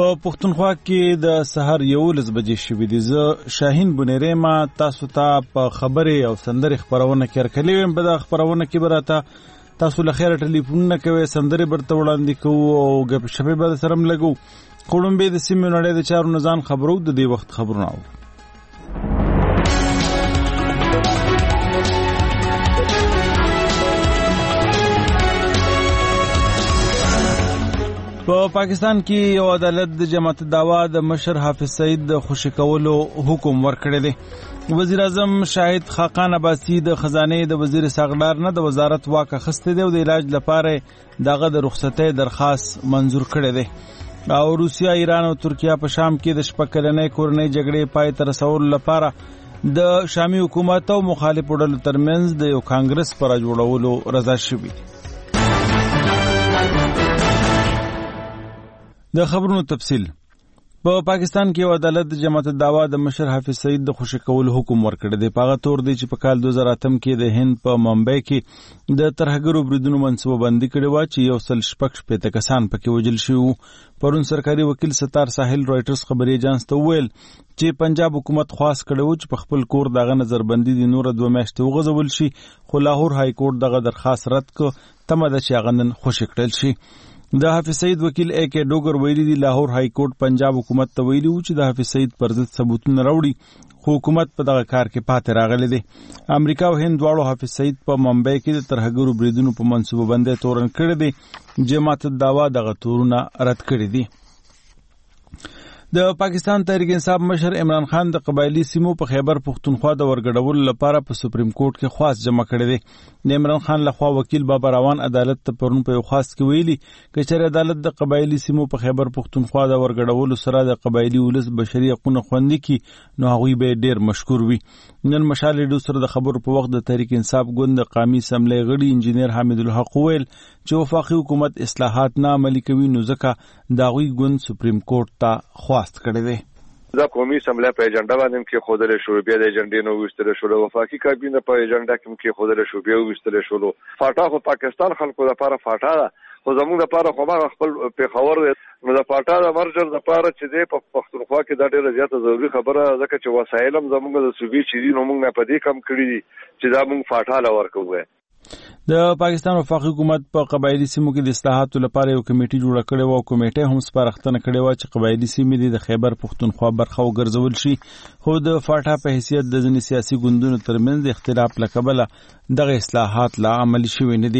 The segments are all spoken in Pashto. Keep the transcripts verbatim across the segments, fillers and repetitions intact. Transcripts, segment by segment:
په پښتونخوا کې د سحر یولس بجې شوې دي. زه شاهین بنيري ما تاسو ته په خبرې او سندرې خبرونه کې ورکړې وم. په دا خبرونه کې براته تاسو له خیره ټلیفونونه کوي، سندرې برته وړاندې کوو او غپ شپې به سره ملګو. کوړمبه د سیمې نړۍ د چارو نزان خبرو د دې وخت خبرونه او په پاکستان کې یو عدالت د جماعت دعوا د مشر حافظ سعید د خوشی کولو حکم ورکړی دی. وزیر اعظم شاهد خاقان عباسی د خزانه د وزیر ساغدار نه د وزارت واک اخیسته دی او د علاج لپاره دغه د رخصتۍ درخواست منزور کړی دی. او روسیا، ایران او ترکیه په شام کې د شپږکلنې کورنۍ جګړې پای ته رسولو لپاره د شامي حکومت او مخالفو ډلو ترمنځ د یو کانګرس پر جوړولو رضا شوي. د خبرونو تفصیل. په پاکستان کې یو عدالت د جماعت دعوا د مشر حافظ سعید د خوشی کولو حکم ورکړی دی. په هغه تور دی چې په کال دو هزار اتم کې د هند په ممبئی کې د ترهګرو بریدونو منصوبه بندي کړې وه چې یو سل شپږ شپېته کسان پکې وژل شوي وو. پرون سرکاري وکیل ستار ساحل رویټرز خبري ایجانس ته وویل چې پنجاب حکومت خواست کړی و چې په خپل کور دغه نظربندي د نور دوه میاشتې وغځول شي، خو لاهور های کورټ دغه درخواست رد کړ. تمه ده چې هغه نن خوشي کړل شي. د حافظ سعید وکیل اے کے ډوګر ویلي دی لاهور های کورټ پنجاب حکومت ته ویلي و چې د حافظ سعید پر ضد ثبوتونه راوړي، خو حکومت په دغه کار کې پاتې راغلی دی. امریکا او هند دواړو حافظ سعید په ممبئی کې د ترهګرو بریدونو په منصوبه بندۍ تورن کړی دی. جماعت دعوا دغه تورونه رد کړي دي. د پاکستان تحریک انصاف مشر عمران خان د قبایلی سیمو په خیبر پښتونخوا د ورګډولو لپاره په سپریم کورټ کې خواست جمع کړی دی. د عمران خان لخوا وکیل بابا روان عدالت ته پرون په یو خواست کې ویلي چې چېرې عدالت د قبایلی سیمو په خیبر پښتونخوا د ورګډولو سره د قبایلی ولس بشري حقوقونه خوندي کړي نو هغوی به ډېر مشکور وي. نن مشال ډو سره د خبرو په وخت د تحریک انصاف ګوند د قومي اسمبلی غړي انجینیر حامد الحق ویل چې وفاقي حکومت اصلاحات نه عملي کوي نو ځکه د هغوی ګوند سپریم کورټ ته خواست کړی دی. دا قومي اسمبلی په ایجنډا باندې کې خودل شو، بیا د ایجنډې نو وستل شو، وفاقي کابینه په ایجنډا کې خودل شو، بیا وستل شو. فاټا خو پاکستان خلکو لپاره فاټا ده، خو زموږ لپاره خو ما خپل پیښور نو د فاټا د مرجر لپاره چې دی په پښتونخوا کې دا ډېره زیاته ضروري خبره ځکه چې وسایل هم زموږ د صوبې چې دي نو موږ نه په دې کم کړي دي چې دا موږ فاټا له ورکوو. د پاکستان وفاقي حکومت په قبایلی سیمو کې د اصلاحاتو لپاره یو کمیټي جوړه کړې وه او کمیټه هم سپارښتنه کړې وه چې قبایلی سیمې د خیبر پښتونخوا برخه وګرځول شي، خو د فاټا په حیثیت د ځینې سیاسي ګوندونو ترمنځ د اختلاف له کبله دغه اصلاحات لا عملي شوي نه دي.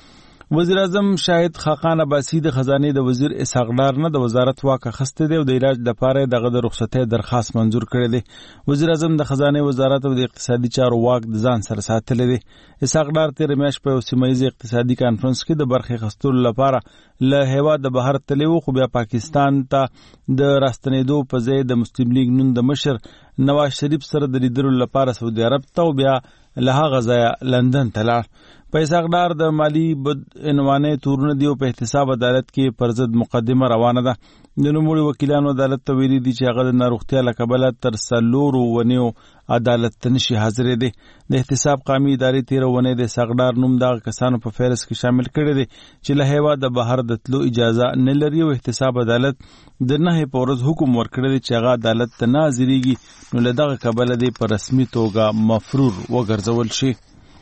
وزیر اعظم شاهد خاقان عباسی د خزانه د وزیر اسحاق ډار نه د وزارت واک اخیسته دی او د علاج لپاره دغه د رخصتۍ درخواست منزور کړی دی. وزیر اعظم د خزانه وزارت او د اقتصادي چارو واک د ځان سره ساتلی دی. اسحاق ډار تیر میاشت په سیمایي اقتصادي کانفرنس کې د برخې اخیستلو لپاره له هیواد د بهر تللی و، خو بیا پاکستان ته د راستنېدو په ځای د مسلم لیگ نون د مشر نواز شریف سره د لیدلو لپاره سعودي عرب ته او بیا له هغه ځایه لندن ته لاړ. په اسحاق ډار د مالی بدعنوانۍ تورونه دی او په احتساب عدالت کې پر ضد مقدمه روانه ده. د نوموړي وکیلانو عدالت ته ویلي دي چې هغه د ناروغتیا له کبله تر څلورو ونیو عدالت ته نشي حاضرېدی. د احتساب قومي ادارې تېره اونۍ د اسحاق ډار نوم دغه کسانو په فهرست کې شامل کړی دی چې له هیواده بهر د تلو اجازه نه لري او احتساب عدالت د نهې په ورځ حکم ورکړی دی چې هغه عدالت ته نه حاضرېږي نو له دغه کبله دی په رسمي توګه مفرور وګرځول شي.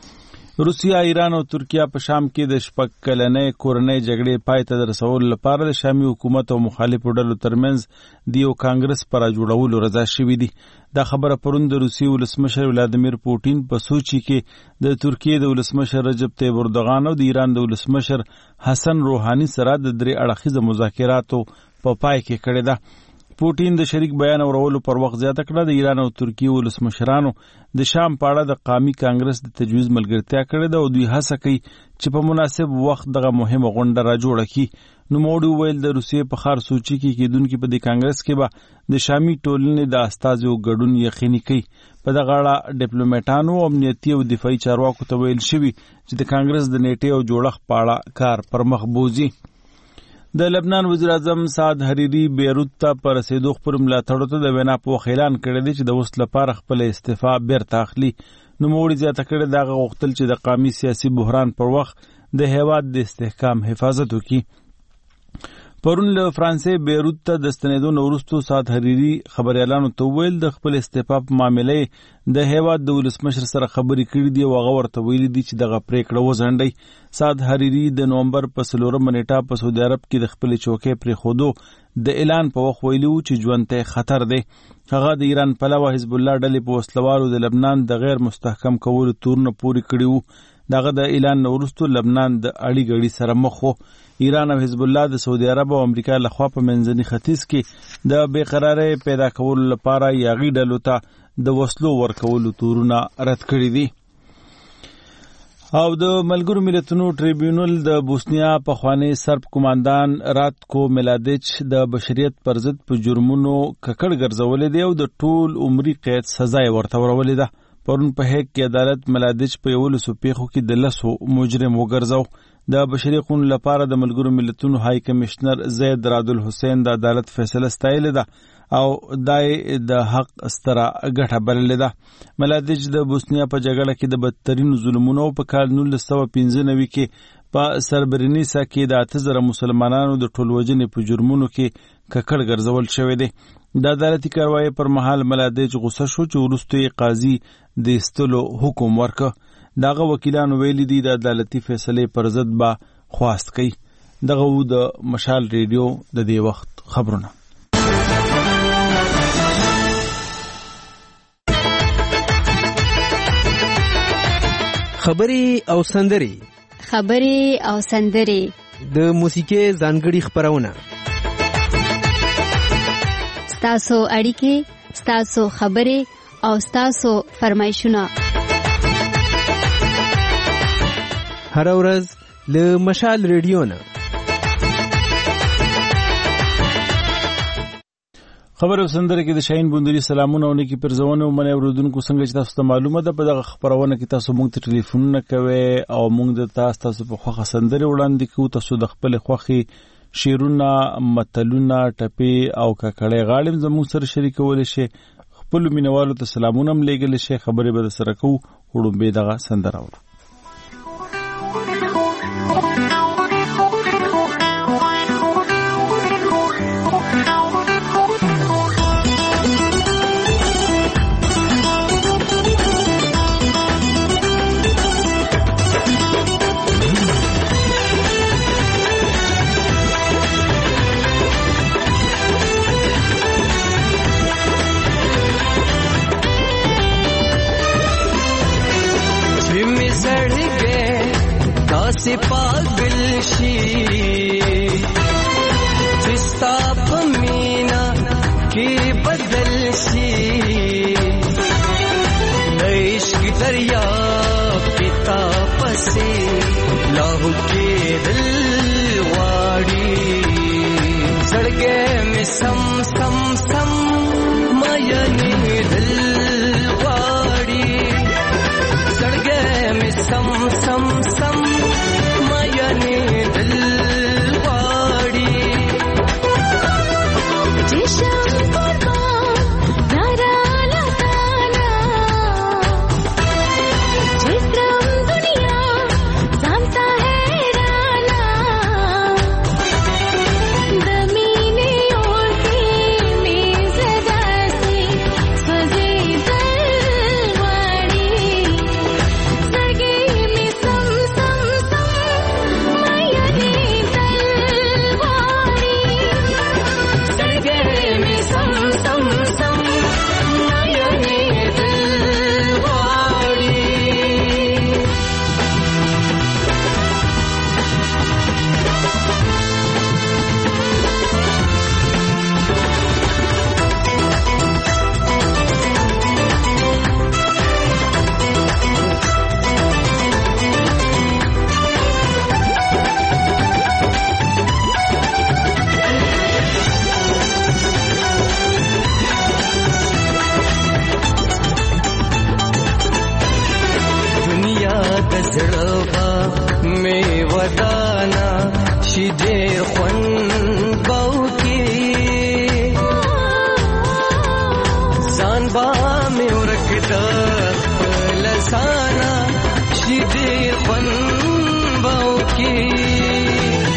روسیا، ایران او ترکیه په شام کې د شپږ کلنې کورنۍ جګړې پای ته رسولو لپاره د شامي حکومت او مخالفو ډلو ترمنځ د یو کانګرس پر جوړولو رضا شوي دي. دا خبره پرون د روسیې ولسمشر ولادیمیر پوټین په سوچي کې د ترکیې د ولسمشر رجب طیب اردوغان او د ایران د ولسمشر حسن روحاني سره د درې اړخیزه مذاکراتو په پای کې کړې ده. پوټین د شریک بیان اورولو پر وخت زیاته کړه د ایران او ترکیې ولسمشرانو د شام په اړه د قومي کانګرس د تجویز ملګرتیا کړې ده او دوی هڅه کوي چې په مناسب وخت دغه مهمه غونډه را جوړه کړي. نوموړي وویل د روسیې په ښار سوچي کې کېدونکي په دې کانګرس کې به د شامي ټولنې د استازو ګډون یقیني کوي. په دغه اړه ډیپلوماټانو، امنیتي او دفاعي چارواکو ته ویل شوي چې د کانګرس د نیټې او جوړښت په اړه کار پر مخ بوځي. د لبنان وزیر اعظم سعد حریری بیروت ته په رسېدو خپل ملاتړو ته د وینا په وخت اعلان کړی دی چې د اوس لپاره خپل استعفا بیرته اخلي. نوموړي زیاته کړې ده هغه غوښتل چې د قومي سیاسي بحران پر وخت د هیواد د استحکام حفاظت وکړي. پرون له فرانسې بیروت ته د ستنېدو نه وروستو سعد حریري خبریالانو ته وویل د خپل استعفا په معاملې د هیواد د ولسمشر سره خبرې کړې دي او هغه ورته ویلي دي چې دغه پریکړه وځنډي. سعد حریري د نومبر په څلورمه نیټه په سعودي عرب کې د خپلې چوکۍ پرېښودو د اعلان په وخت ویلي و چې ژوند ته خطر دی. هغه د ایران پلوه حزب الله ډلې په وسلوالو د لبنان د غیر مستحکم کولو تورونه پورې کړي وو. دغه د اعلان نه وروستو لبنان د اړی ګړی سره مخ و. ایران او حزب الله د سعودي عرب او امریکا لخوا په منځني ختیځ کې د بې قرارۍ پیدا کولو لپاره یاغي ډلو ته د وسلو ورکولو تورونه رد کړي دي. او د ملګرو ملتونو ټریبیونل د بوسنیا پخوانی سرب کمانډان راتکو ملادیچ د بشریت پر ضد په جرمونو ککړ ګرځولې دی او د ټول عمري قید سزا یې ورته ورولې ده. پرون په هیګ کې عدالت ملادیچ په یولسو پیښو کې د لسو مجرم وګرځاو. د بشري حقوقو لپاره د ملګرو ملتونو های کمشنر زید راد الحسین د عدالت فیصله ستایلې ده او دای د حق ستره ګټه بللې ده. ملادیچ د بوسنیا په جګړه کې د بدترینو ظلمونو په کال نولس سوه پنځه نوي کې په سربرینیسا کې د اته زره مسلمانانو د ټولوژنې په جرمونو کې ککړ ګرځول شوی دی. د عدالتي کاروایی پر مهال ملادیچ غوسه شو چې وروسته یې قاضي د ایستلو حکم ورکړ. دغه وکیلانو ویلي دي د عدالتي فیصلې پر ضد به خواست کوي. دغه و د مشال ریډیو د دې وخت خبرونه. خبري او سندري خبري او سندري د موسیقي ځانګړي خبرونه. ستاسو اړیکې، ستاسو خبرې او ستاسو فرمایشونه هر ورځ له مشال ریډیو نه. خبر او سندره کې د شاهین بوندری سلامونه او نیکی پرزونه ومنه ورودونکو څنګه چې تاسو ته معلومه ده په دغه خبرونه کې تاسو موږ ته ټلیفونونه کوي او موږ د تاسو تاسو په خوخه سندره وړاندې کوو. تاسو د خپل خوخي شیرونه، متلونه، ټپي او ککړې غاړم زموږ سره شریکول شي. خپل مینوالو ته سلامونه هم لېږل شي. خبرې به سره کوو وړو به دغه سندره ورو. से पागल शी जिस्ता पमीना के बदल शी इश्क दरिया पिता पसे लाहू के दिल वाड़ी सड़गे में सम सम सम मयने दिल वाड़ी सड़गे में सम सम सम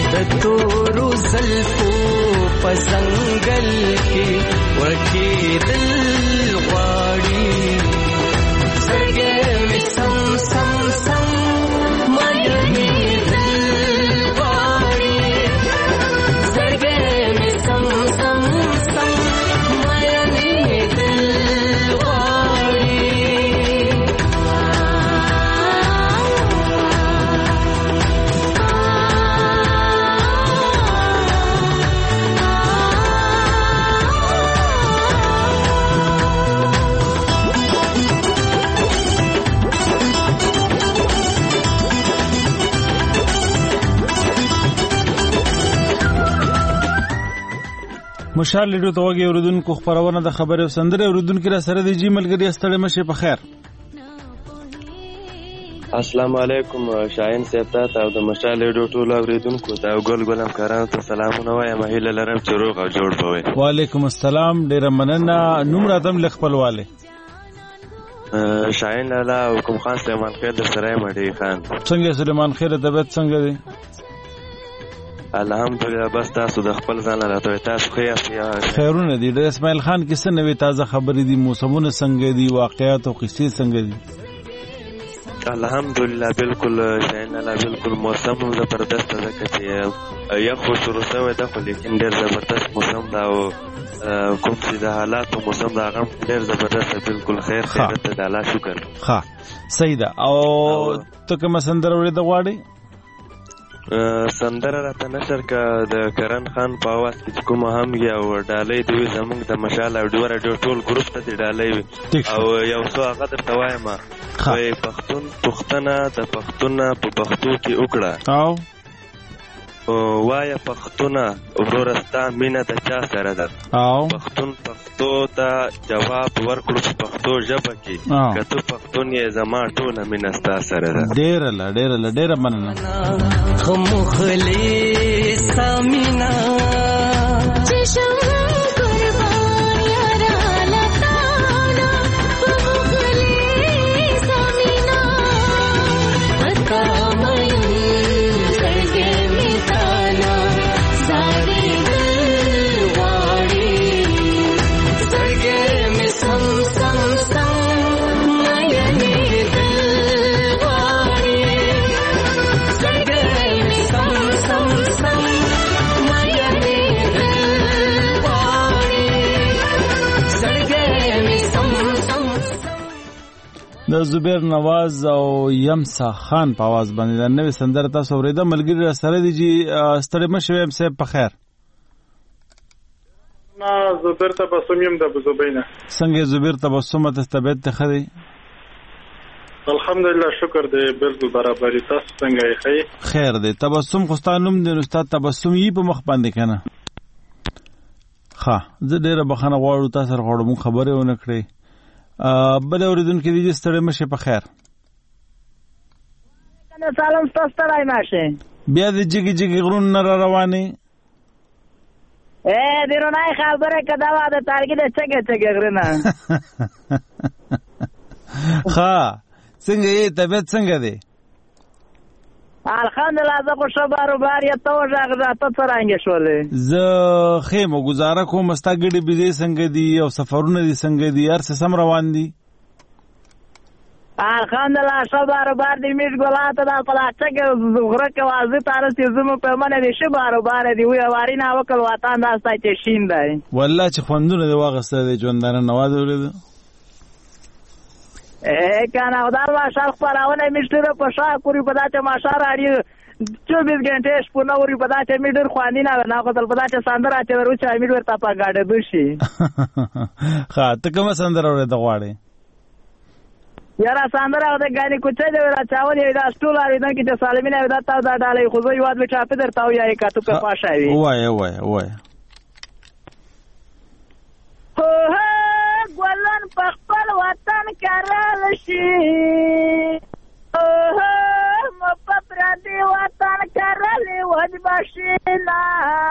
د تورو زلفو په ځنګل کې ورکېدل غواړي سترګې مې سم سم سم مایلېدل غواړي سترګې مې سم سم سم مایلېدل غواړي مشال لیډو ته وګي اوردونکو خبرونه د خبرې او سندره اوردونکو را سره د جی ملګری ستړي مشه په خیر. السلام علیکم شاهین صاحب ته او د مشال لیډو ټول اوریدونکو ته ګل ګلم کارانو ته سلامونه وایم. هیله لرم چې روغ او جوړ بوي. وعلیکم السلام. ډیر مننه. نوم راتم لخپلواله شاهین لالا حکم خان سلیمان خیر د سره مړی خان. څنګه سلیمان خیر طبیعت څنګه دی؟ الحمدلله. بس تاسو د خپل ځان راته تاسو خو یې خیرونه دي. د اسماعیل خان کیسه نوې تازه خبرې دي، موسمونه څنګه دي، واقعیات او قصې څنګه دي؟ الحمدلله بالکل شاین الله بالکل موسم زبردست ده چې یخ شروع شوی ده خو لیکن ډېر زبردست موسم ده او کوم چې د حالاتو موسم ده هغه ډېر زبردست ده. بالکل خیر خیرت ده. الله شکر. ښه صحیح ده. او ته کومه سندره اورېده غواړې؟ سندره راته نشر که د کرن خان په اواز کې چې کومه هم وي او ډالۍ دې وي زموږ د مشال اډیو راډیو ټول ګروپ ته دې ډالۍ وي او یو څو هغه درته وایم وایي پښتون پښتنه د پښتونه په پښتو کې وکړه او وایه پښتونه وروره ستا مینه د چا سره ده او پښتون پښتو ته جواب ورکړو په پښتو ژبه کې که ته پښتون یې زما ټوله مینه ستا سره ده. ډېره له ډېره له ډېره مننه. مخلصه مینه چې شوه قربان یاره لتانا په مخلصه مینه پتا مین زړګی مې تانا زارې دل غواړي زړګی مې سم سم سم مینې دل غواړي زړګی مې سم سم سم مینې دل غواړي زړګی مې سم سم. د زبیر نواز او یمسا خان په आवाज باندې د نوې سندره تاسو اورېده. ملګری را سره دي چې ستړي مشه ویم صاحب په خیر. ما زبیر تبسم یم د ابوزبینه. څنګه زبیر تبسم ته طبیعت ته خدي؟ الحمدلله شکر دی بالکل برابرۍ. تاسو څنګه یې؟ خیر خیر دی. تبسم خو ستا نوم دی نو ستا تبسم یې په مخ باندې کنه. ښه زه ډېره بخښنه غواړو تاسو سره غواړم خبرې ونه کړې. بل اوریدونکي دي چې ستړي مشه په خیر. سلام تاسو ته راي ماشه بیا د جګي جګي غرون نه را روانې اے دیرونای خبره کدا وا د تارګي د چګه چګه غرنه. ښه څنګه یې طبیعت څنګه دی؟ الحمدلله زه خو ښه باروبار یا ته وژغ ته څرنګه شولې؟ زه خیمه گزاره کوم. ستا ګډې بيزې څنګه دي او سفرونه دي څنګه دي؟ هر څه سم روان دي؟ الحمدلله ښه باروبار دی. میش ګلاته دا پلاچګه غره کې وازه تاره چې زمو په منه دي ښه باروبار دی. وی واری نه وکړ وطن دا ستای چې شین دی. والله چې خوندونه دی واغسته دی ژوندانه نواز ورید. اے کنه دا ماشال خبرونه میشتره په شا پوری په داته ماشال اړي چوبیس غنټه شپونه وري په داته میډر خواني نه نه خپل په داته سندره چې ورو چا میډ ورته په گاډه دوشي. ها ته کوم سندره ورته غواړې؟ یاره سندره د غاني کوچه دی را چاولې دا سټول اړي نه کې چې سالمینه ودا تا دا ډالې خو زه یواد به چا په درتاو یا کا ته په پاشاوي. وای وای وای هو ګلن په خپل وطن کرل شي اوه مو په پردي وطن کرل وځ بشینا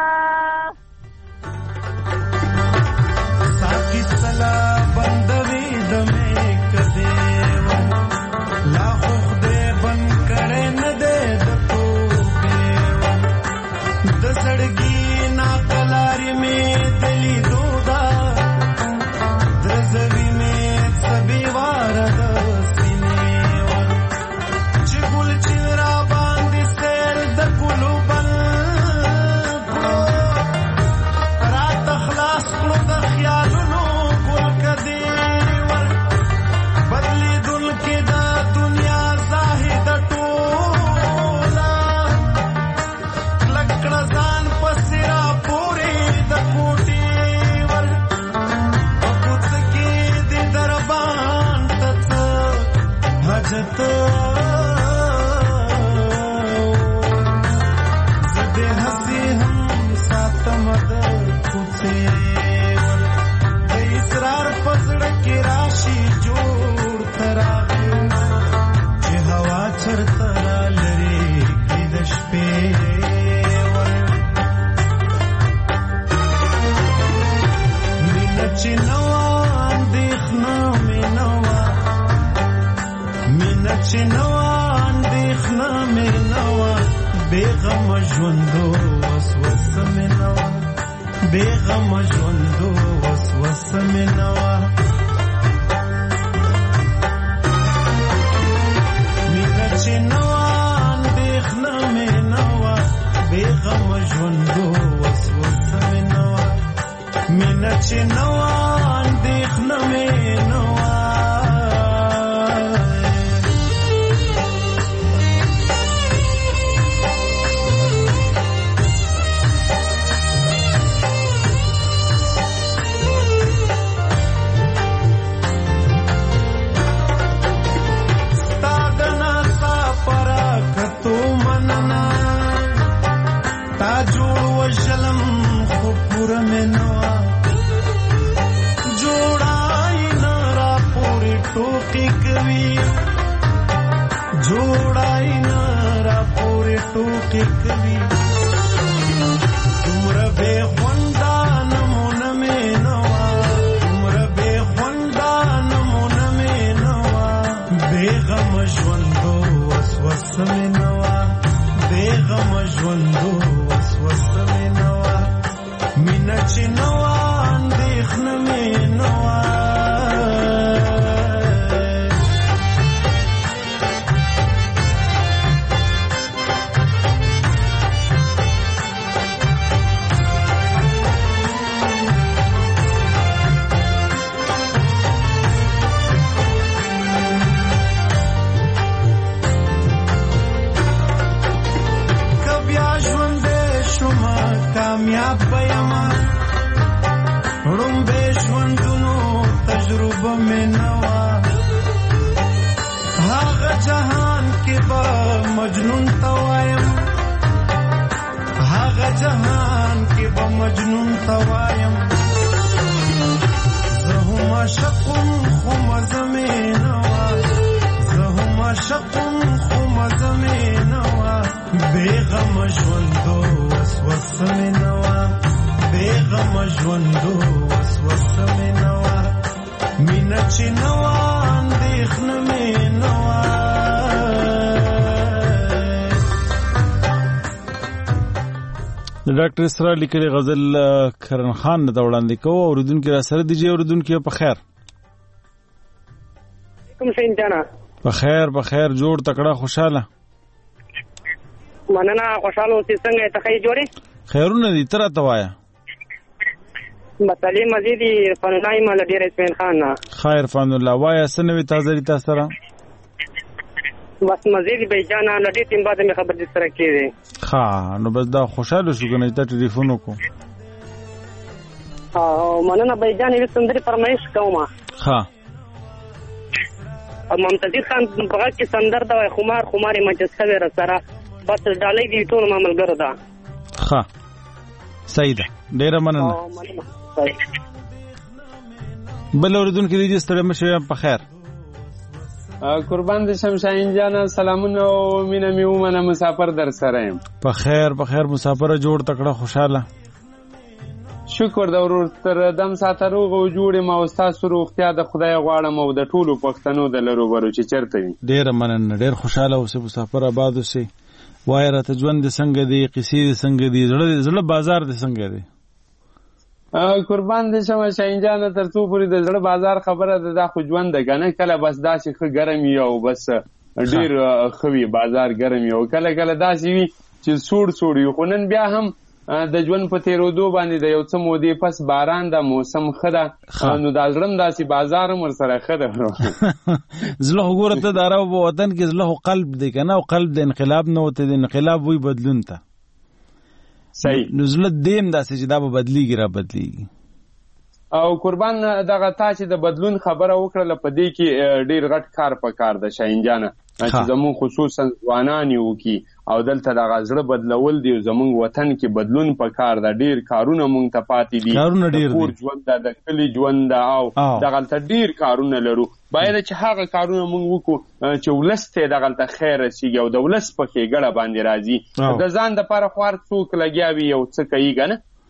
ساقي سلام بندوي دمه کده لا خو دې بن کړه نه دې د تو چې نوا اندېښنه مې نوا بېغم ژوندو وسوسه مې نوا بېغم ژوندو وسوسه مې نوا مینه چې نوا اندېښنه مې نوا بېغم ژوندو وسوسه مې نوا مینه چې نوا اندېښنه مې نوا وشلم خو پورا مې نوا جوړای نه را پورې ټوکې کوي جوړای نه را پورې ټوکې کوي دومره بې خونده نمونه مې نوا دومره بې خونده نمونه مې نوا بېغم ژوندو وسوسه مې نوا بېغم ژوندو وسوسه مې نوا مینه چې نوا اندېښنه مې نوا کامیاب بیما رومبه ژوندونو تجربه مې نوا هغه جهان کې به مجنون ته وایم هغه جهان کې به مجنون ته وایم زه هم عاشقم خو مزه مې نوا زه هم عاشقم خو مزه مې نوا بېغم ژوندو وسوسه مې نوا بېغم ژوندو وسوسه مې نوا مینه چې نوا اندېښنه مې نوا د ډاکټر اسرار لیکلي غزل کرن خان نه وړاندې کوو اوریدونکي را سره دیجی اوریدونکي په خیر کوم شین جانا په خیر په خیر جوړ تکړه خوشاله مننه خوشاله اوسې څنګه ته خې جوړې خیرونه دي تر ته وایا مسلې مزيدي فنای مال ډیر اسمن خان نه خیر فن الله وایا سنوي تازه دي تاسو سره بس مزيدي به جانا لدی تیم بعد می خبر دي سره کېږي ها نو بس دا خوشاله شو کنه ته ټلیفون وکړو ها مننه به جانې سندري فرمایش کومه ها ممتاز خان بغا کې سندر دا خمار خمار مجسه ور سره بس ډالۍ دی ټول معامل ګرځا ها سیده ډیر مننه بل اوردون کې دې ستړي مشه په خیر قربان دې شم شاهین جان سلامونه او مینه مې ومنه مسافر در سره يم په خیر په خیر مسافر جوړ تکړه خوشاله شکر دا ورور تر دم ساترو غو جوړې ما استاد روغتیا د خدای غواړم او د ټولو پښتنو د لرو برو چې چرته وي ډیر مننه ډیر خوشاله اوسه مسافر آباد اوسه وای راته ژوند څنګه دی قصې څنګه دی زړه زړه بازار دی څنګه دی قربان دې شم شاهین جان تر څو پوری د زړه بازار خبره ده دا خو ژوند ده کنه کله بس داسې خ ګرم یو بس ډیر خوي بازار ګرم یو کله کله داسې وي چې سوړ سوړ یو خو نن بیا هم د ژوند په تیرودو باندې د یو څه مودې پس باران د موسم خده نو د ځړم داسې بازار مر سره خده زله وګوره ته د عرب وطن کې زله قلب دی کنه او قلب د انقلاب نه وته د انقلاب وی بدلون ته صحیح نو زله دیم داسې چې دا به بدلیږي را بدلیږي او قربان دغه تا چې د بدلون خبره وکړه په دې کې ډیر غټ کار پکار ده شاهین جان چې زمون خصوصا ځوانان یو کی او دلته د غزړه بدلول دی زمون وطن کې بدلون پکار ده ډیر کارونه مونږ ته پاتې دي کارونه ډیر دي ژوند د کلی ژوند او دغه ډیر کارونه لرو باید چې هغه کارونه مونږ وکړو چې ولسته دغه خیر رسیږي او د ولس په کې ګړه باندې راځي د ځان د پر خوار څوک لګیاوي او څه کوي کنه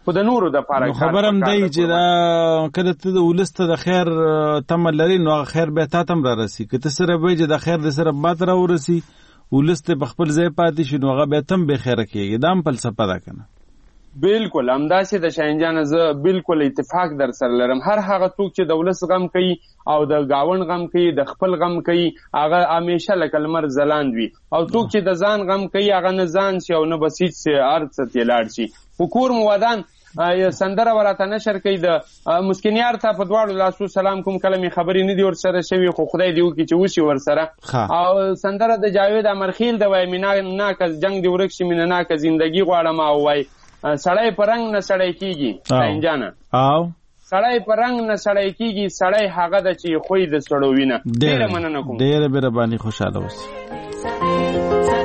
خو د نورو د پاره خبر هم دی چې دا کله ته د ولس ته د خیر تمه لري نو خیر به تا تم را رسي که ته سره به چې د خیر د سره بات را ورسي ولس ته په خپل ځای پاتې شي نو هغه به تم به خیره کېږي دا هم فلسفه ده که نه بالکل همداسې د شاهین جانه زه بالکل اتفاق در سره لرم. هر هغه څوک چې د ولس غم کوي او د ګاونډ غم کوي د خپل غم کوي هغه همیشه لکه لمر ځلاند وي او څوک چې د ځان غم کوي هغه نه ځان شي او نه به هېڅ شي هر څه ترې لاړ شي. خو کور مو ودان سندره وراته نشر کوي د مسکینیار ته په دواړو لاسو سلام کوم کله مې خبرې نه دي ورسره شوي خو خدای دې وکړي چې وشي ورسره. او سندره د جاوید امرخیل د وایي مینه ناکه جنګ دې ورک شي مینه ناکه زندګي غواړم او وایي سړی په رنګ نه سړی کېږي شاهین جانه او سړی په رنګ نه سړی کېږي سړی هغه ده چې خوی د سړو وینه. ډېره مننه کوم ډېره مهرباني خوشحاله اوسئ.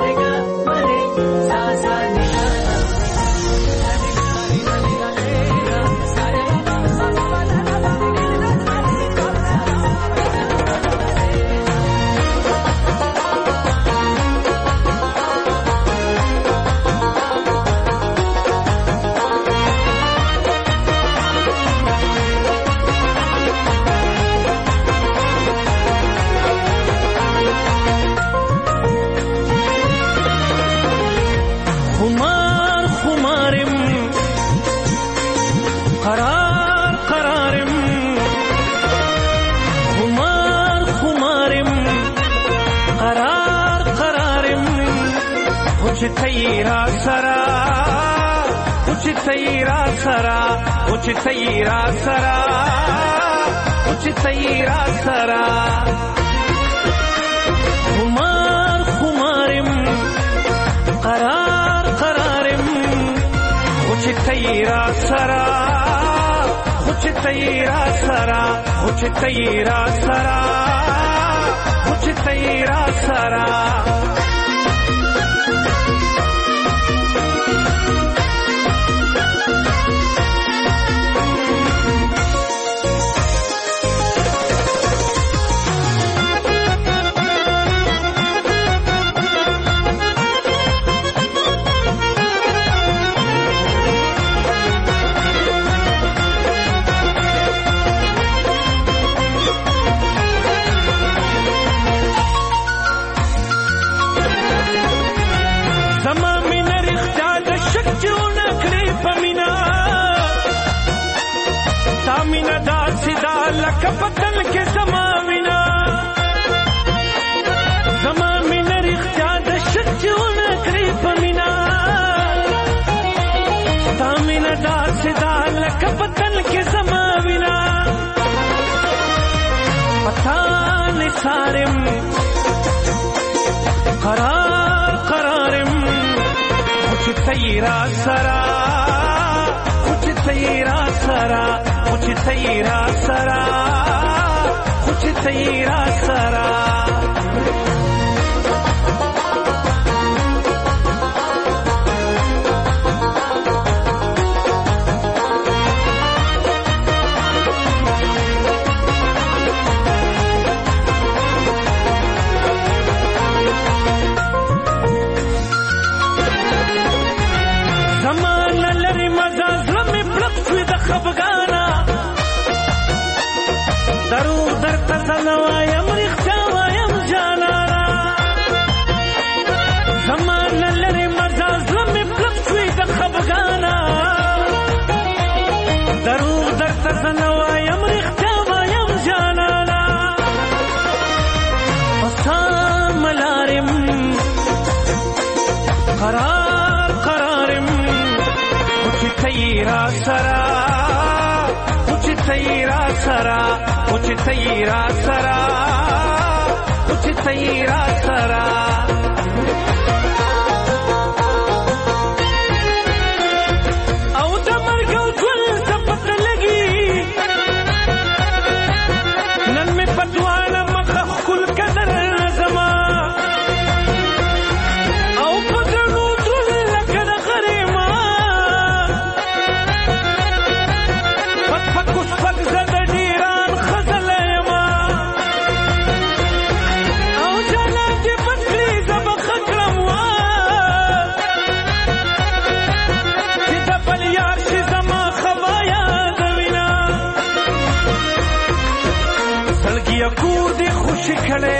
تیرا سرا کچھ تیرا سرا کچھ تیرا سرا کچھ تیرا سرا خمار خمارم قرار قرارم کچھ تیرا سرا کچھ تیرا سرا کچھ تیرا سرا کچھ تیرا سرا کپتل کې زمامنا زمامنا رښتیا د شچونه کړی پمینا تامنا داسې دا کپتل کې زمامنا پتا نه سارم قرار قرارم کچھ تیرا سرا کچھ تیرا سرا کچھ تیرا سرا کچھ تیرا سرا زمان لری مزاز لمی پلک شوی د خفگانا دروغ در تزنوایم ریختا وایم جانانا زمان لری مزاز لمی پلک شوی د خفگانا دروغ در تزنوایم ریختا وایم جانانا پسام لارم قرار قرارم کچھ تیرا سرا کچھ تیرا سرا کچھ تیرا سرا کچھ تیرا سرا او د مرګ او ژوند څه پته لګي نن مې په دواړه مخه ښکل قدر زما او په زړو دروند لکه د غریما پک پک اوس پک زه د ډیران ښځله یمه او جانان دې بس کړي زړګي کور دې خوشي کړي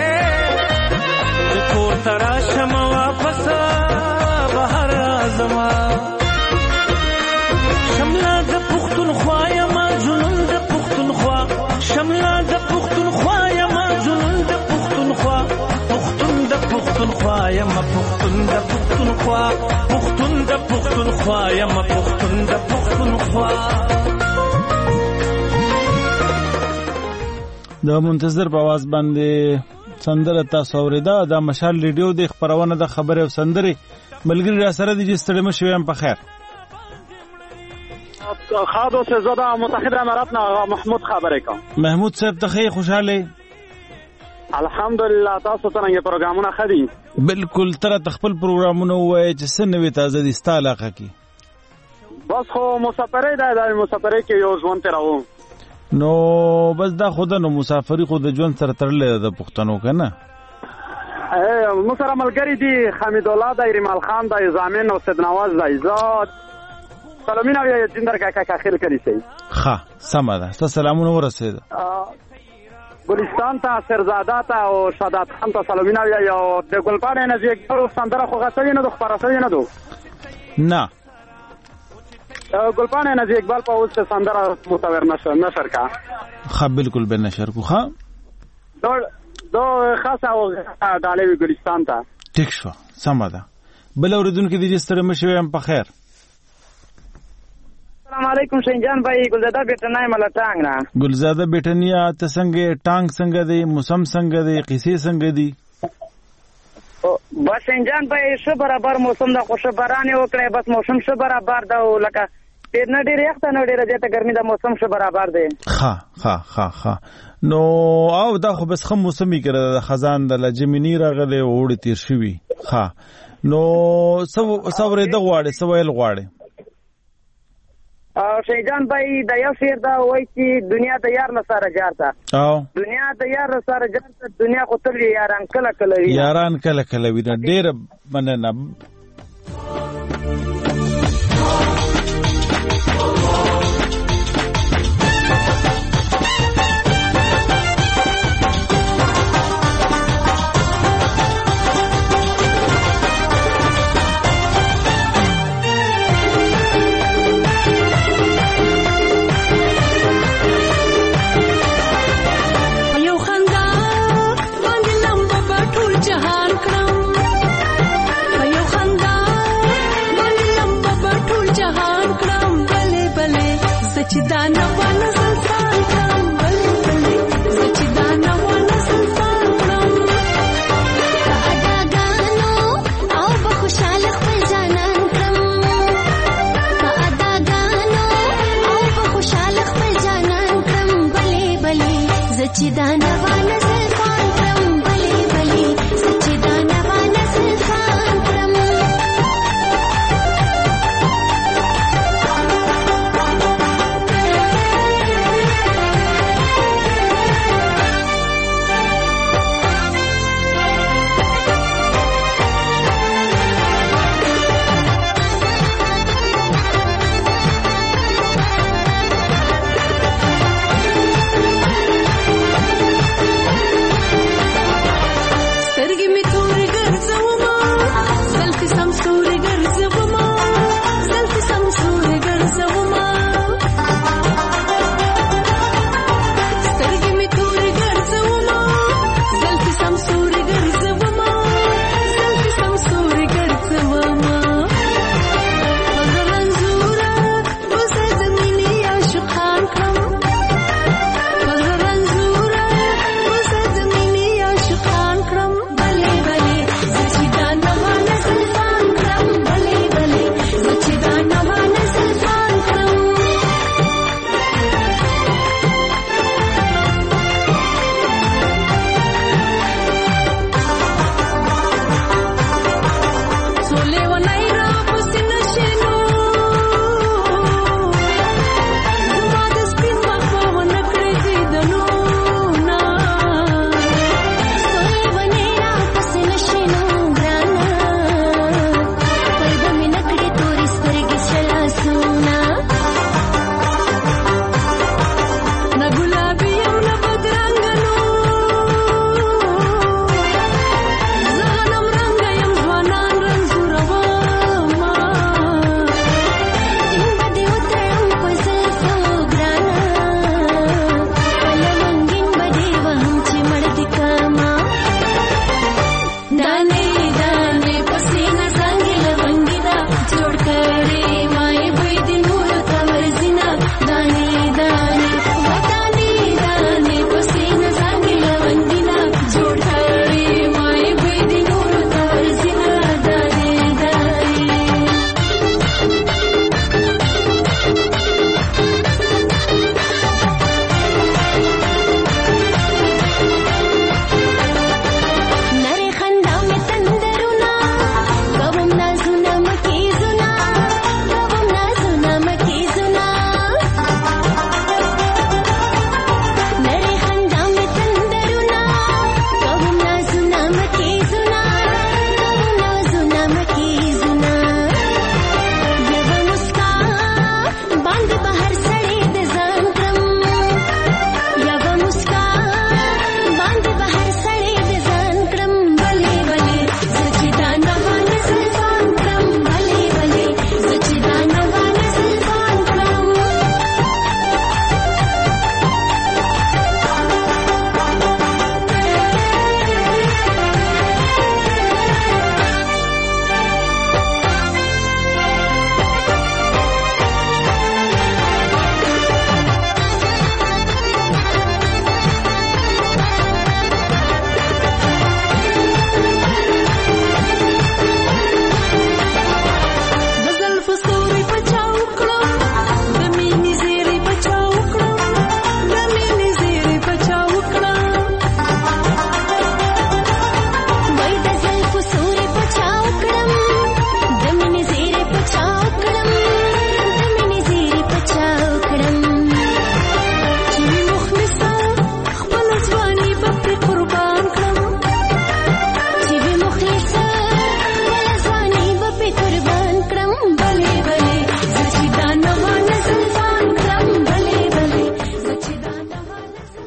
کور ترا شمه واپس بهر زما شمله د پښتونخوا یم جنون د پښتونخوا شمله د پښتونخوا یم جنون د پښتونخوا پښتون د پښتونخوا یم پښتون د پښتونخوا پښتون د پښتونخوا یم پښتون د پښتونخوا. د منتظر په आवाज باندې سندره تاسو اوریدا د مشال ریډیو د خبرونه د خبره او سندره ملګری را سره د جستړې مشویم په خیر. خادو سے زدا متحده امارات نه محمود خبرې کوم. محمود صاحب ته خوشاله الحمدلله تاسو څنګه پروګرامونه خدي؟ بالکل تر خپل پروګرامونه وای چې سنوي تازه دي ستالاقه کی بس خو مسافرې ده د مسافرې کې یو ژوند تراو نو بس دا خود نو مسافری خود ژوند سره تړلې د پښتنو کنه اے مسره ملګری دي حمید الله د ایرمال خان د زامن او سید نواز د عزت سلامونه یې جندر کاکا اخر کړی سي ښه سم ده تاسو سلامونه ورسید ګلستان ته سرزاده ته او شادات خان ته سلامونه یې د ګلپانې نه یې سندره خو غسوي نه د خبرسوي نه دو نه ګلپانې نه اقبال په اوس سندره متور نشر نشر کا خا بالکل به نشر کو خا دو دو خاصه او دالوی ګلستان ته ټیک شو سم ده بل اوردون کې د جستره مشویم په خیر. السلام علیکم شینجان بھائی ګلزاده بیٹنای مل ټانګ نه ګلزاده بیٹنیا ته څنګه ټانګ څنګه دی موسم څنګه دی قصې څنګه دی بس شینجان بھائی شو برابر موسم دا خوش باران وکړي بس موسم شو برابر دا لکه ډیر نه ډیر یخ نه ډیر زیاته ګرمي دا موسم شو برابر دی ها ها ها ها نو او دا خو بس خم موسمي کړه د خزان د لجمنی راغله وړ تیر شوی ها نو سو سورې د غواړي سویل غواړي او شیجان بھائی د یو شعر دا وایي چې دنیا د یار لساره جارته او دنیا د یار لساره جارته دنیا خو تل یاران کله کله وي یاران کله کله وي ډېر مننه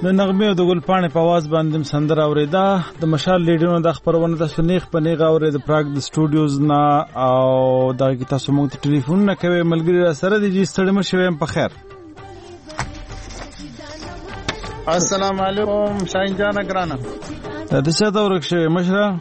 د نغمې او د ګل پاڼې په आवाज باندې سندره اورېدا د مشال لیډرونو د خبرونه د سنیخ په نیغه اورې د پراګ د سټوډیوز نه او دا کی تاسو موږ ته ټلیفون نه کوي ملګری را سره دي چې ستړي مشه ويم په خیر. السلام علیکم شاهین جان ګرانه د څه دا ورک شوی مشره.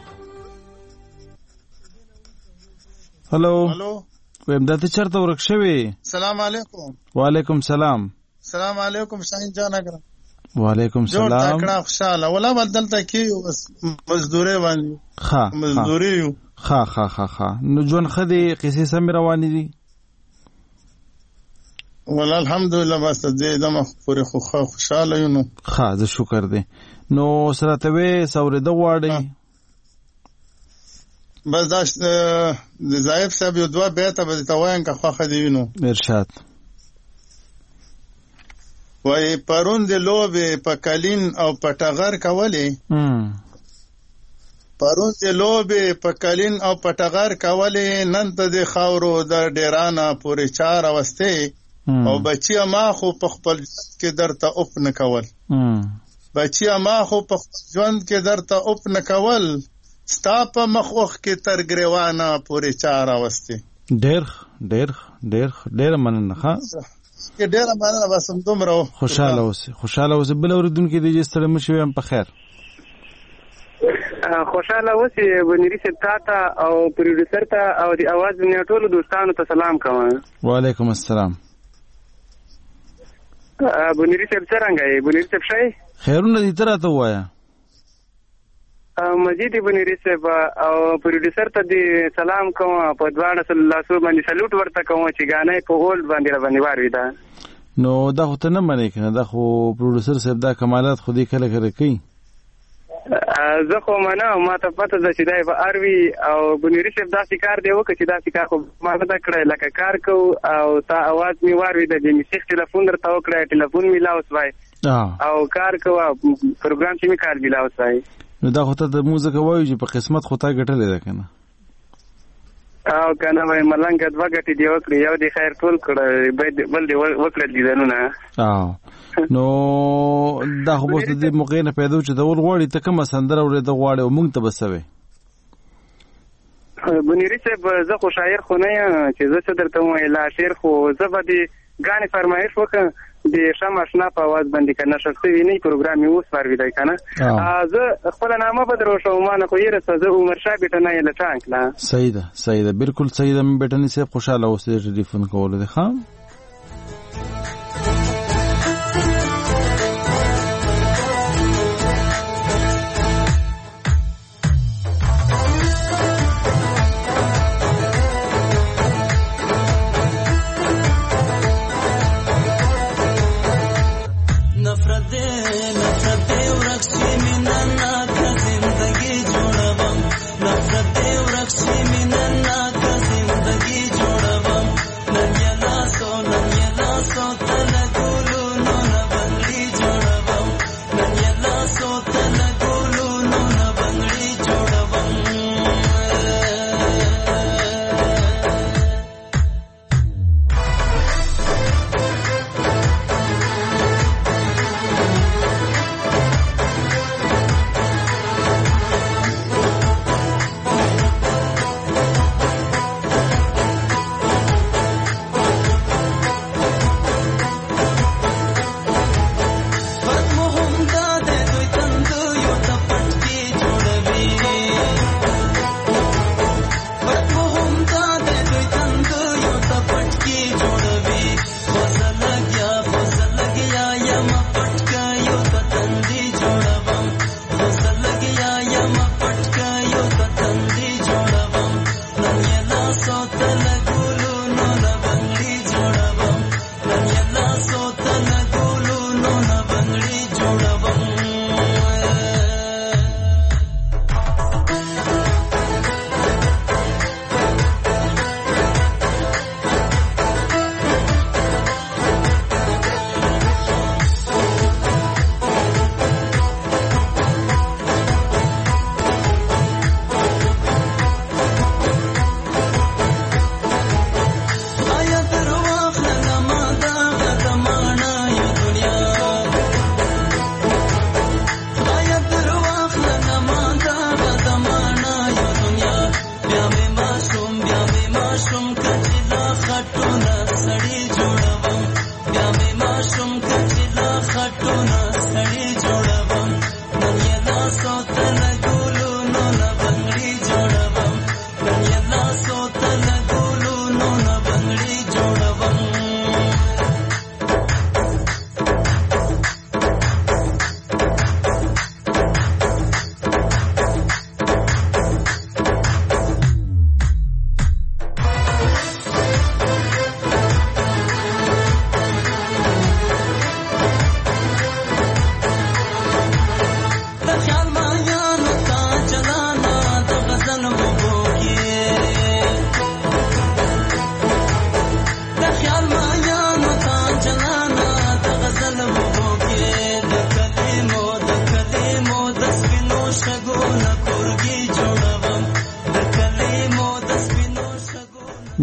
هلو هلو ویم دا ته چرته ورک شوی. السلام علیکم. وعلیکم سلام. السلام علیکم شاهین جان ګرانه. وعلیکم سلام. جوړ تکړه خوشاله ولا بدلته کی مزدوري باندې ها مزدوري یو ها ها ها ها نو جون خدي قصې سم روانې دي ولا الحمدلله بس دې دمه پوره خو خوشاله یو نو ها زه شکر دې نو سره ته وې سورې د واړې بس دا د زایف صاحب یو دوا به ته به تاوین کا خو خدي وینو ارشاد وای پرون د لوبه په کلین او پټغر کولې پرون د لوبه په کلین او پټغر کولې نن ته د خاورو د ډیرانه پورې چار اوسته او بچی ما خو په خپل کې درته اوپ نه کول بچی ما خو په ژوند کې درته اوپ نه کول ستا په مخوخ کې تر ګریوانه پورې چار اوسته. ډېر ډېر ډېر ډېر مننه ښه کې ډېر مننه بس هم دومره خوشاله اوسې خوشاله اوسې بل اوریدونکو دې ستړي مشي ويم په خیر. خوشاله اوسې بنيري صاحب ته او پروډوسر ته او د اواز نه ټولو دوستانو ته سلام کوم. وعلیکم السلام. بنيري صاحب څنګه یې بنيري صاحب شای خیرونه دې تر ته وایا مجید بنيري صاحب او پروډوسر ته دې سلام کوم په دواړه صلی الله علیه باندې سلوټ ورته کوم چې غانې په هولډ باندې را باندې واروي دا نو دا خو ته نه منې کنه دا خو پروډوسر صاحب دا کمالات خو دې کله کله کوي زه خو منه ما ته پته ده چې دا به اروي او بنيري صاحب دا کار دی وکړي چې دا کار خو ما نه کړی لکه کار کو او تا आवाज می واروي د دې میسیخ ټلیفون درته وکړی ټلیفون می لاوس وای او کار کو پروګرام چې می کار دی لاوس وای نو دا خو ته د موزیک وایو چې په قسمت خو تا ګټلې ده کنه او کنه وای ملنګ دوا ګټې دی وکړي یو دی خیر ټول کړه بل دی وکړل دي نه او نو دا خو بس د موقع نه پیدا چې د ول غوړی ته کوم سندره ورې د غوړی او مونږ ته بسوي بنيري صاحب زه خو شاعر خو نه چې زه څه درته وایم لا شعر خو زه به دې غانې فرمایش وکړم د شمع شنا په आवाज باندې کنه شخصي نه پروګرام یې اوس ور ویدای کنه زه خپل نامه بدرو شو ما نه خو یې رسه زه عمر شاه بیٹه نه لټانک لا صحیح ده صحیح ده بالکل صحیح ده مې بیٹه نه سه خوشاله اوسې ټلیفون کول دي خام So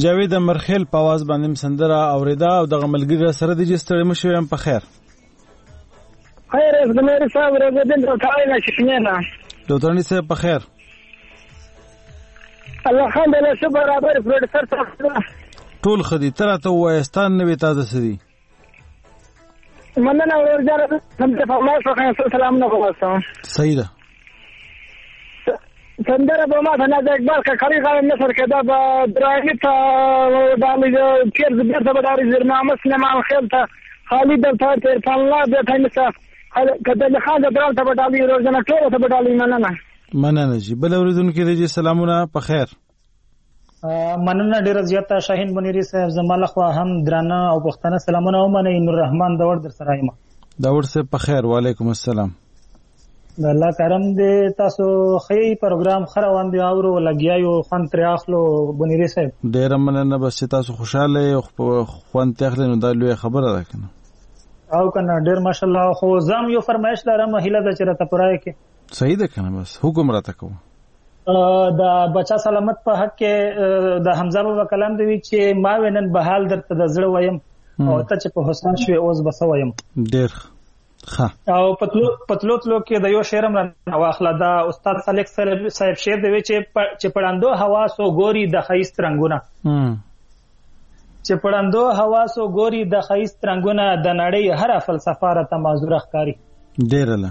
جاوید مرخیل په आवाज باندې سندره اوریدا او دغه ملګری سره د جستړې مشو هم په خیر خیر از ګمیر صاحب رغدین ټاوی نه شپنه دوترنی صاحب په خیر الحمدلله شو برابر پروډوسر صاحب ټول خدي تر ته وایستان نوې تازه سدي مننه ورجاره هم ته فرمایش وکړم سلام نه کوم صحیح ده سندره به ما ته نه د اقبال کا خړی غاړه نصر کده به درایي ته د پیر د بیرته به داري زرنامه سینما خیل ته خالد ته تر الله به ته نسه کده له خان د درال ته به دالي روزنه ټول ته به دالي مننه مننه جی بل اوریدونکو دې سلامونه په خیر مننه ډیر زیاته شاهین منيري صاحب زماله خو هم درانه او پښتنه سلامونه او منه نور رحمان داور در سره یم داور صاحب په خیر وعلیکم السلام د الله کرم دې تاسو خې پروګرام خروان دی او لګیاو خوان تر اخلو بنيري صاحب ډیر مننه بس تاسو خوشاله او خوان تخلنو دا لوی خبره ده کنه او کنه ډیر ماشاءالله خو زم یو فرمایش لرم هیله د چرته پرای کې صحیح ده کنه بس حکم راته کوم د بچا سلامت په حق کې د حمزه بابا کلام دی چې ما وینن بحال درته د زړه وایم او ته چې په حسن شوي اوس بس وایم ډیر ها او پتلو پتلو تلو کې د یو شعرم را واخله دا استاد صالح صاحب شعر دی چې چې پړاندو حواسو ګوري د خیست رنگونه چې پړاندو حواسو ګوري د خیست رنگونه د نړۍ هر فلسفه را ته معذور ښکاری ډیر له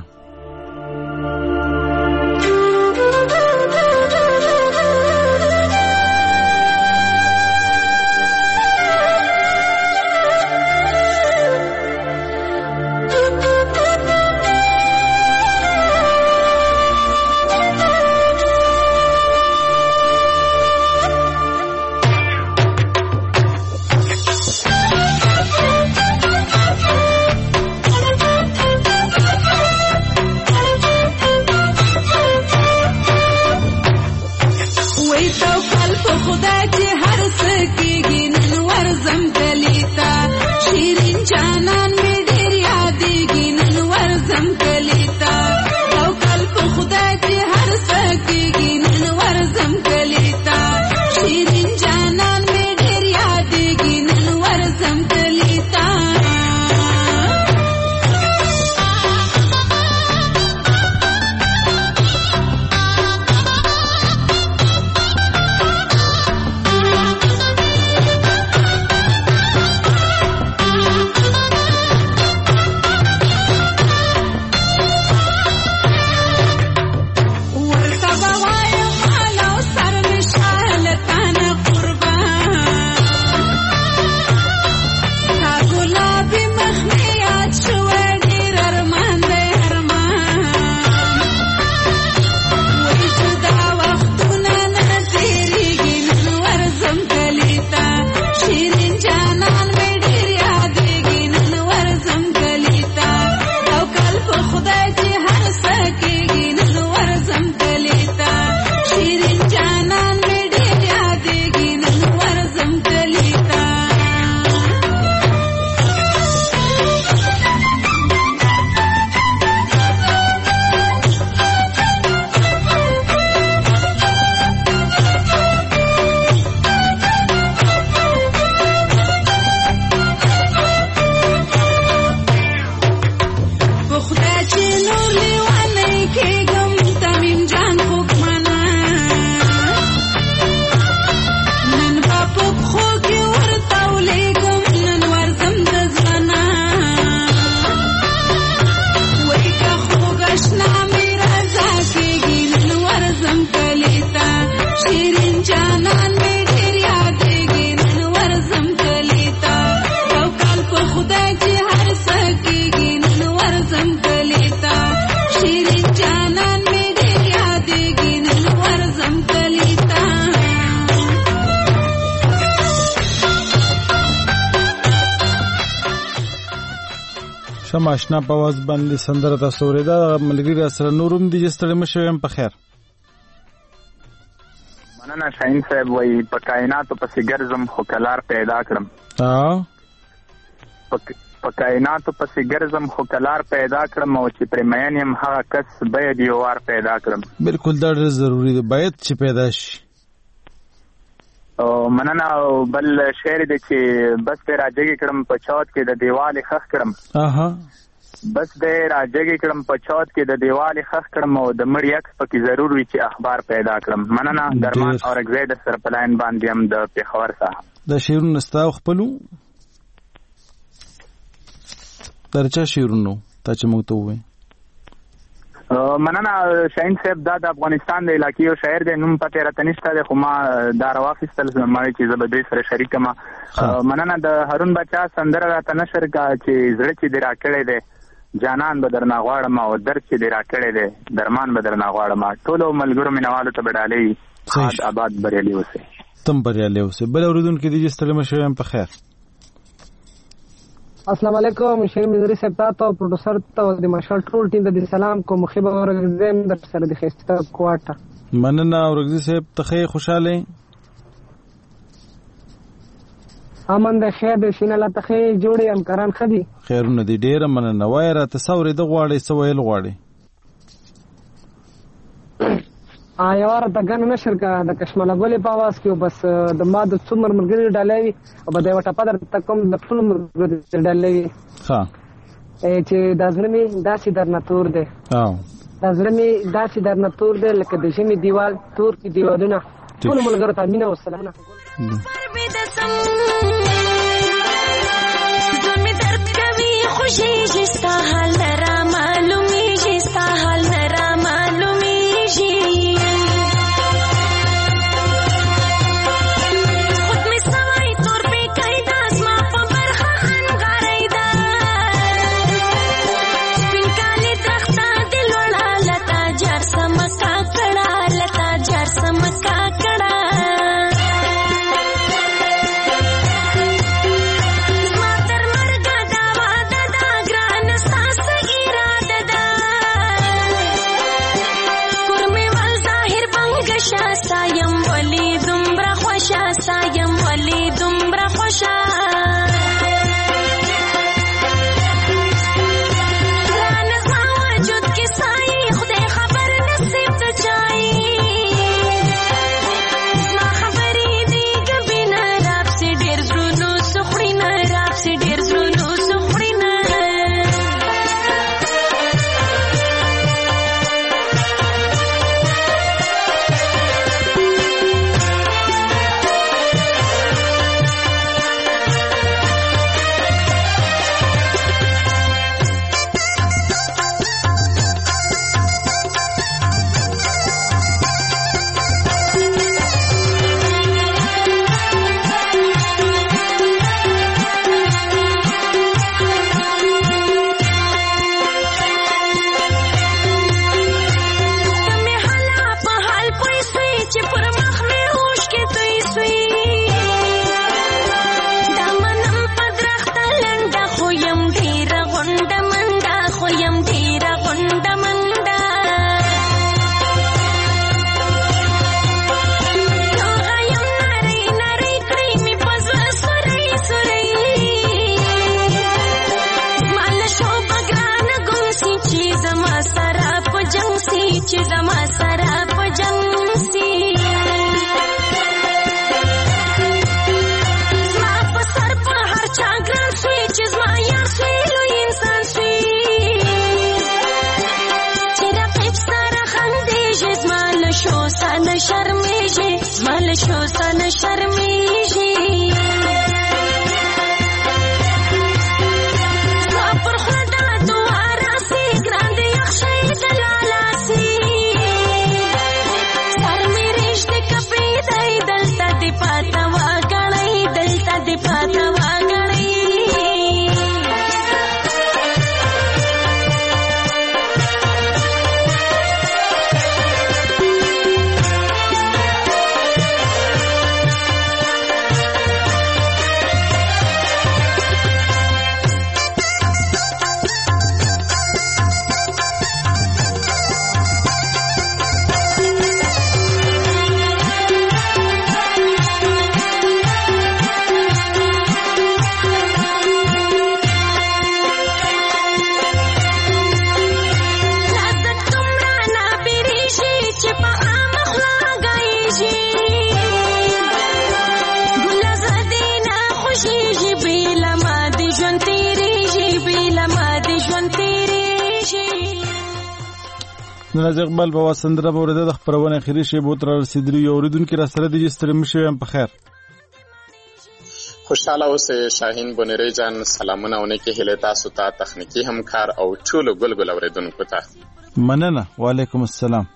ماشنا په واز باندې سندره تاسو ورېدا ملګری سره نورم دي جستړې مشوم په خیر مننه شاهین صاحب وای په کائنات په سیګرزم خو کلار پیدا کړم ها په کائنات په سیګرزم خو کلار پیدا کړم او چې پر مېن يم هغه کس باید یو وار پیدا کړم بالکل دا ضروری دی باید چې پیدا شي مننه. او بل شعر دی چې بس دې راجګې کړم په چوت کې د دیوالې خښ کړم. بس دې راجګې کړم په چوت کې د دیوالې خښ کړم او د مړي عکس پکې ضرور وي چې اخبار پیدا کړم. مننه. درمان اورګزی د سر په لاین باندې هم د پېښور څخه. دا شعرونه ستا خپلو درچا شعرونو تا چې موږ ته ووایې؟ مننه شاهین صاحب، دا د افغانستان د علاقې یو شاعر دی، نوم پته راته نشته دی، خو ما دا راواخیستل زما چې زه به دوی سره شریک یم. مننه. د هارون باچا سندره راته نشر کا چې زړه چې دې راکړی دی جانان به درنه غواړم او درد چې دې راکړی دی درمان به درنه غواړم. ټولو ملګرو مینوالو ته به ډالۍ خاد آباد بریالي اوسئ. تم بریالي اوسئ. بل اورېدونکي دي چې ستړي مه شئ، په خیر. السلام علیکم. شیر مزری صاحب ته او پروډوسر ته د مشال ټول ټیم د سلام کوم. مخیبه اورګزم در سره د خسته کوټه. مننه اورګزی صاحب ته خیر خوشاله امن د خیر د شینه لا ته جوړي همکاران خدي خیرونه دي. ډیره مننه. وای را تصور د غواړي سویل غواړي آیوار د غن نشر کا د کشمله ګولې په आवाज کې بس د ما د څومره مرګري ډالوي او بده وټه پدر تکم د ټول مرګري ډالوي. ها چې د ځلمي داسې در نتور دی. او د ځلمي داسې در نتور دی لکه د ژمي دیوال تور کې دیوالونه. ټول ملګرو ته مینه والسلام. زمي درد کوي خوشي جستا حال را معلومي جستا حال را معلومي جي ناز اقبال په واسندره بورده د خبرونه اخیری شی بو تر رسیدلی یو اوریدونکو را سره د جستریم شوم په خیر خوشاله اوسه شاهین بونری جان سلامونه ونه کې هله تاسو ته تخنیکی همکار او ټول ګلګل اوریدونکو ته مننه وعلیکم السلام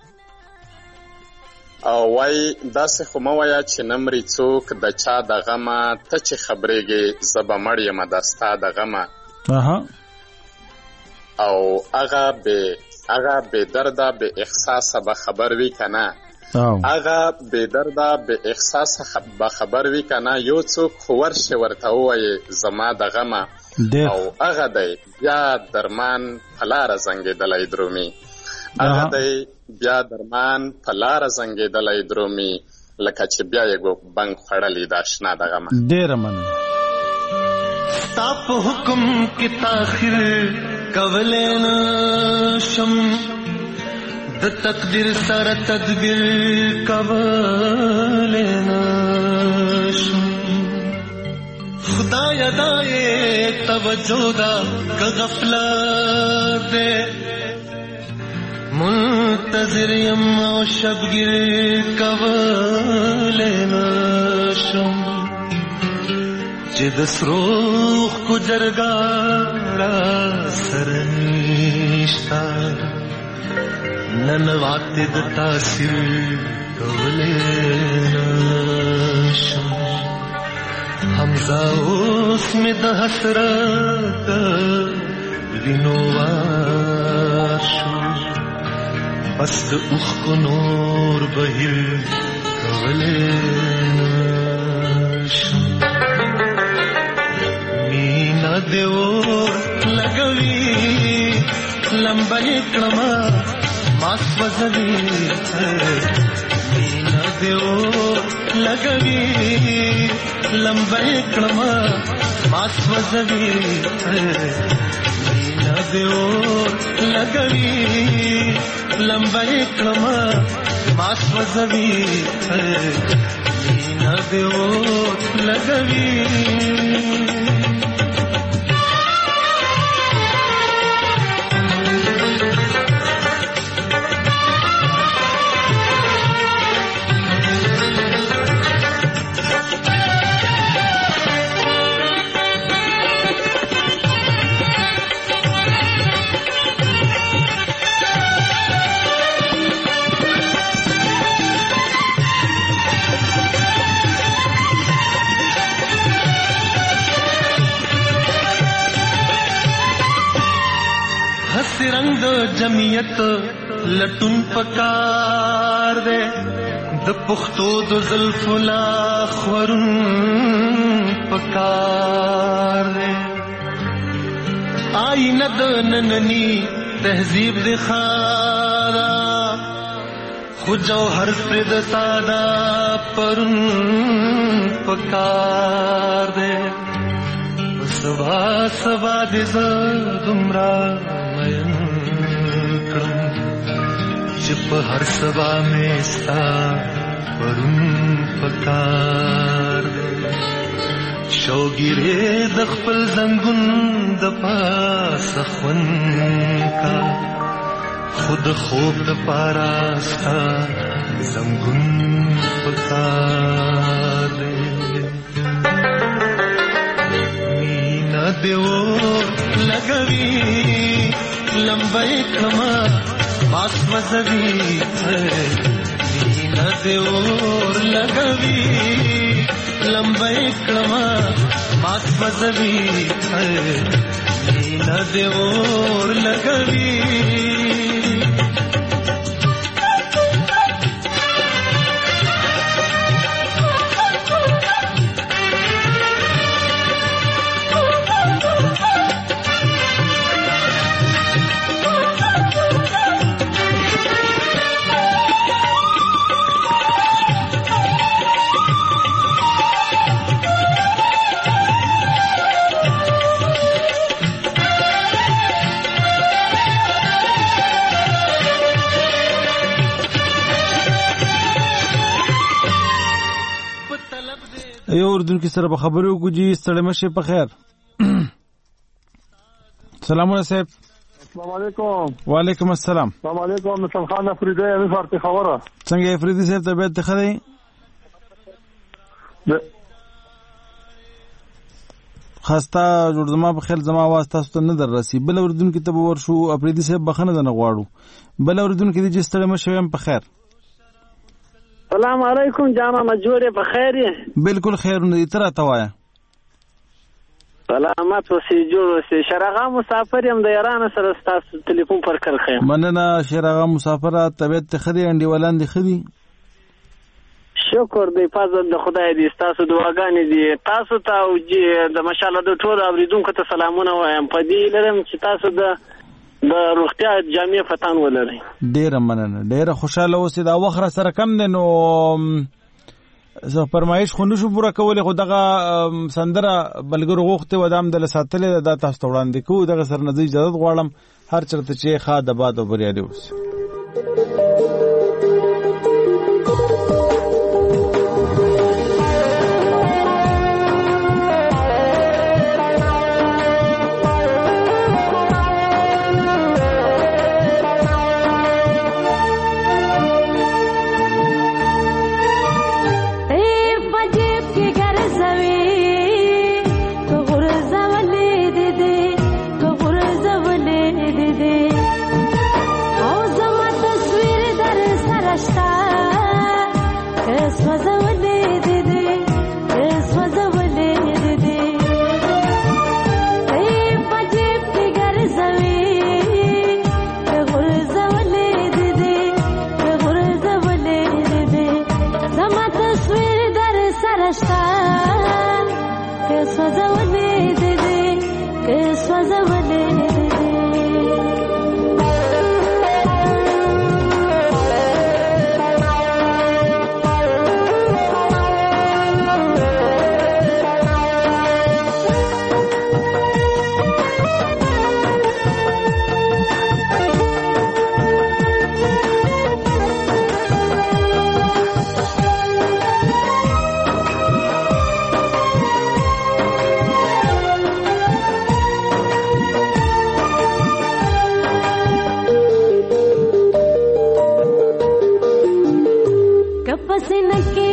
او وای داسې خو مو وای چې نمرې څوک د چا د غمه ته چې خبرېږي زبا مړیم داستا د غمه اها او هغه به هغه به درده به احساس به خبر وی کنه هغه به درده به احساس به خبر وی کنه یو څوک خور شي ورته وای زما د غمه او هغه دی بیا درمان فلاره زنګېدلای درومي هغه دی بیا درمان فلاره زنګېدلای درومي لکه چې بیا یې ګو بنګ خړلې د آشنا د غمه ډېره مننه ستا په حکم کې تاخیر کولی نشم د تقدیر سره تدبیر کولی نشم خدایا دای توجه دا که غفلت ده منتظر یم او شبگیر کولی نشم چې د سروخ کو جرګارا سرنشتا نن واته د تاثیر کولې نشم حمزه اوس می د حسرت وینو واشو بس د اوخ کو نور بهیر کولې نشم دیو لګوي لمبای کړما ماس وزوي مینا دیو لګوي لمبای کړما ماس وزوي مینا دیو لګوي لمبای کړما ماس وزوي مینا دیو لګوي جمعیت لټون پکار دے د پختو د زلف لا خورن پکار دے آئینه د نننی تهذیب د خارا خو جوهر پر د ساده پرن پکار دے سبا سبا د زدمرا مین چپ ہر سبا میں ستا پرون پکار شوگیرے دخپل زنگن دپاس خون کا خود خوب دپاراستا زنگن پکار مینا دیو لگوی لمبائی کما ماس وزوی مینا دیور لگوی لمبائی کما ماس وزوی مینا دیور لگوی یو اردن کې سره به خبرې وکړو. ستړی مشه په خیر. سلامونه صاحب. السلام علیکم. وعلیکم السلام. السلام علیکم. مسلم خان افریدی امي فارتي خبره څنګه افریدی صاحب طبيعت ته خدای خاستا جوړ زما په خیال زما आवाज تاسو ته نه در رسی. بل اوردون کې ته ورشو افریدی صاحب بخنه نه غواړو. بل اوردون کې د جستړه مشویم په خیر. السلام علیکم جانا مجوره په خیر یې؟ بالکل خیر نه تر تا وایا. سلامات وسی جوړ وسی. شرغا مسافر يم د ایران سره تاسو ټلیفون پر کړ خیر. مننه شرغا مسافر طبيعت خدي انډي ولان دي خدي. شکر دی فضل د خدای دی تاسو دعاګانې دي تاسو ته او د ماشاءالله د ټول اوریدونکو ته سلامونه وایم. په دې لرم چې تاسو د د روغتیا جامع فتان ولرئ. ډیر مننه ډیر خوشاله اوسئ. دا وخت سره کم دی نو زه فرمایش خو نشو پوره کولی خو دغه سندره بلګرو غوښتې و دام د ساتلې دا تاسو ته وړاندې کوو. دغه سره نه د اجازه غواړم هر چرته چې ښه د باد او بریالي اوسي. कपस न के